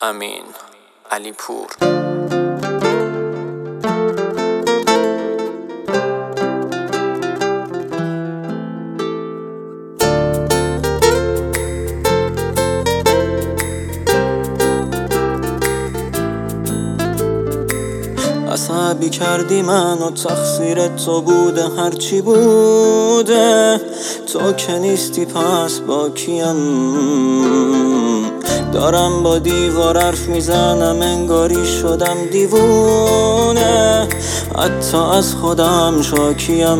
امین علیپور. عصبی کردی منو، تقصیر تو بوده، هرچی بوده تو که نیستی پس با کیم؟ دارم با دیوار حرف میزنم، انگاری شدم دیوونه، حتی از خودم شاکیم.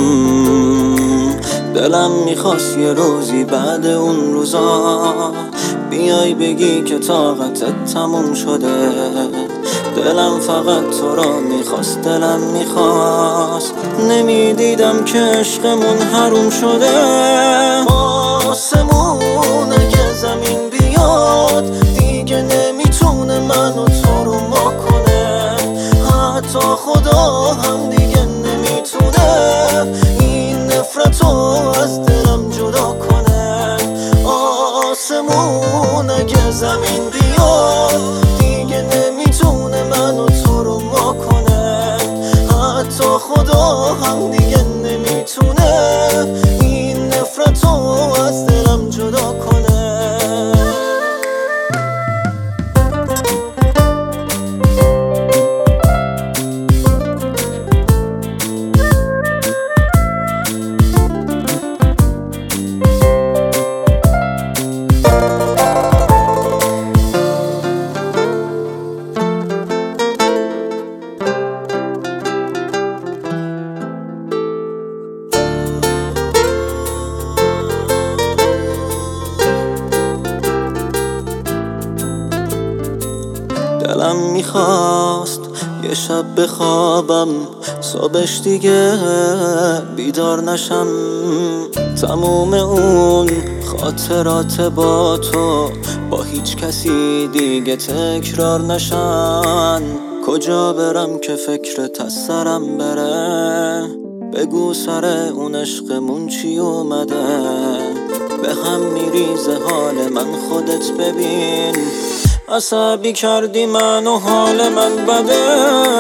دلم میخواست یه روزی بعد اون روزا بیای بگی که طاقتت تموم شده. دلم فقط تو را میخواست، دلم میخواست، نمیدیدم که عشقمون حروم شده. آسمون اگه زمین بیاد دیگه نمیتونه منو تو رو ما کنه، حتی خدا هم دیگه نمیتونه این نفرتو از دلم جدا کنه. آسمون اگه زمین بیاد دیگه نمیتونه منو تو رو ما کنه، حتی خدا هم دیگه نمیتونه این نفرتو از دلم جدا کنه. دلم میخواست یه شب بخوابم، صبحش دیگه بیدار نشم، تموم اون خاطرات با تو با هیچ کسی دیگه تکرار نشن. کجا برم که فکرت از سرم بره؟ بگو سر اون عشقمون چی اومده؟ به هم میریزه حال من، خودت ببین. عصبی کردی منو، حال من بده.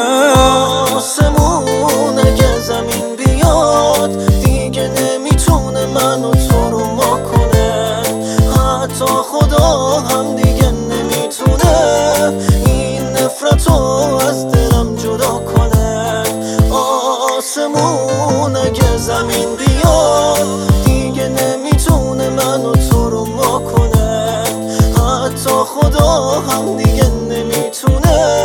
آسمون اگه زمین بیاد دیگه نمیتونه منو تو رو ما کنه، حتی خدا هم دیگه نمیتونه این نفرتو از دلم جدا کنه. آسمون اگه زمین بیاد دیگه نمیتونه منو تو رو ما کنه، حتی خدا هم دیگه نمیتونه